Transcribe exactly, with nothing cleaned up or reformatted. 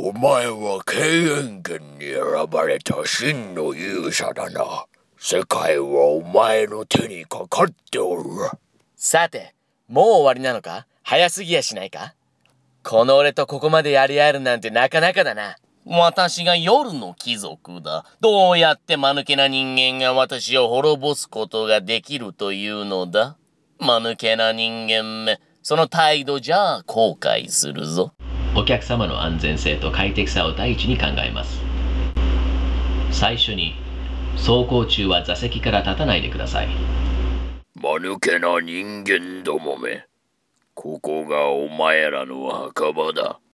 お前は敬遠権に選ばれた真の勇者だな。世界はお前の手にかかっておる。 さて、もう終わりなのか？早すぎやしないか？この俺とここまでやり合えるなんてなかなかだな。 私が夜の貴族だ。どうやって間抜けな人間が私を滅ぼすことができるというのだ？間抜けな人間め、その態度じゃ後悔するぞ。 お客様の安全性と快適さを第一に考えます。最初に、走行中は座席から立たないでください。 間抜けな人間どもめ、ここがお前らの墓場だ。